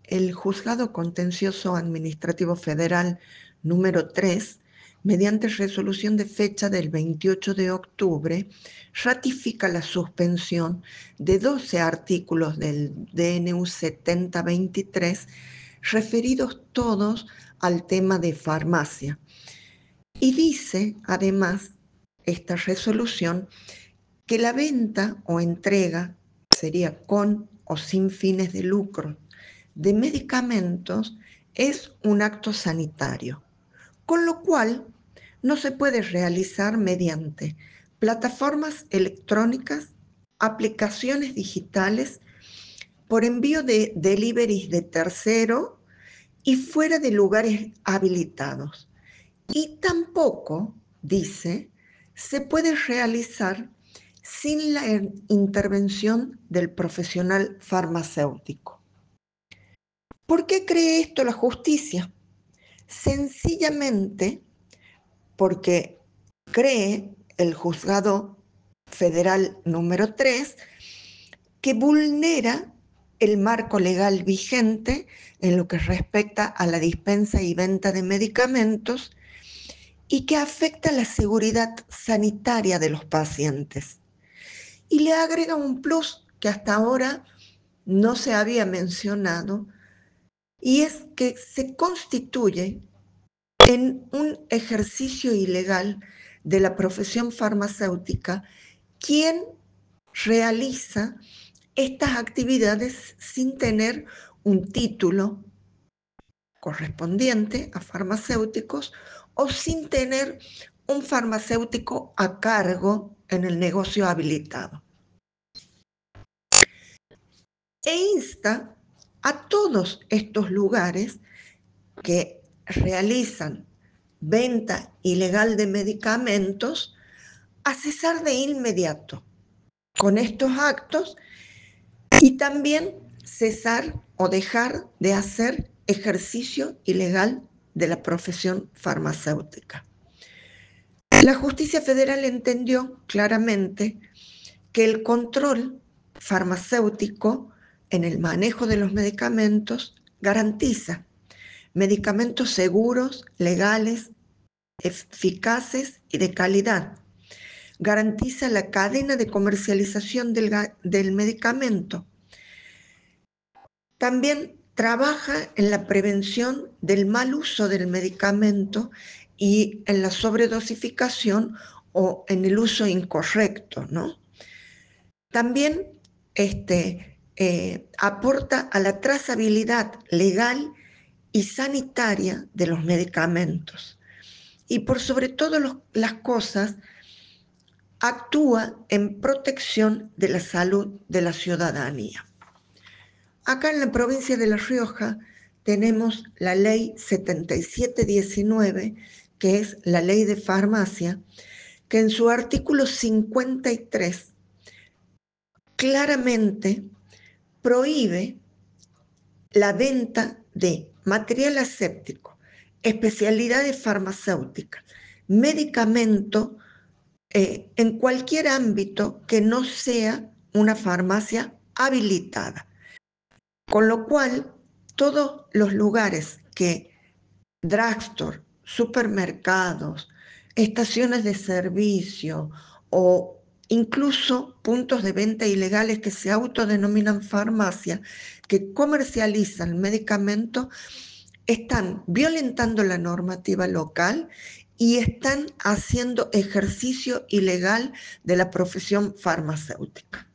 el Juzgado Contencioso Administrativo Federal número 3, mediante resolución de fecha del 28 de octubre, ratifica la suspensión de 12 artículos del DNU 7023, referidos todos al tema de farmacia. Y dice, además, esta resolución, que la venta o entrega, sería con o sin fines de lucro, de medicamentos es un acto sanitario, con lo cual no se puede realizar mediante plataformas electrónicas, aplicaciones digitales, por envío de deliveries de tercero y fuera de lugares habilitados. Y tampoco, dice, se puede realizar sin la intervención del profesional farmacéutico. ¿Por qué cree esto la justicia? Sencillamente porque cree el Juzgado Federal número 3 que vulnera el marco legal vigente en lo que respecta a la dispensa y venta de medicamentos y que afecta la seguridad sanitaria de los pacientes. Y le agrega un plus que hasta ahora no se había mencionado, y es que se constituye en un ejercicio ilegal de la profesión farmacéutica quien realiza estas actividades sin tener un título correspondiente a farmacéuticos o sin tener un farmacéutico a cargo en el negocio habilitado. E insta a todos estos lugares que realizan venta ilegal de medicamentos a cesar de inmediato con estos actos y también cesar o dejar de hacer ejercicio ilegal de la profesión farmacéutica. La justicia federal entendió claramente que el control farmacéutico en el manejo de los medicamentos garantiza medicamentos seguros, legales, eficaces y de calidad. Garantiza la cadena de comercialización del medicamento. También trabaja en la prevención del mal uso del medicamento y en la sobredosificación o en el uso incorrecto, ¿no? También aporta a la trazabilidad legal y sanitaria de los medicamentos. Y por sobre todas las cosas, actúa en protección de la salud de la ciudadanía. Acá en la provincia de La Rioja tenemos la ley 7719, que es la ley de farmacia, que en su artículo 53 claramente prohíbe la venta de material aséptico, especialidades farmacéuticas, medicamento, en cualquier ámbito que no sea una farmacia habilitada. Con lo cual, todos los lugares que drugstore, supermercados, estaciones de servicio o incluso puntos de venta ilegales que se autodenominan farmacia, que comercializan medicamentos, están violentando la normativa local y están haciendo ejercicio ilegal de la profesión farmacéutica.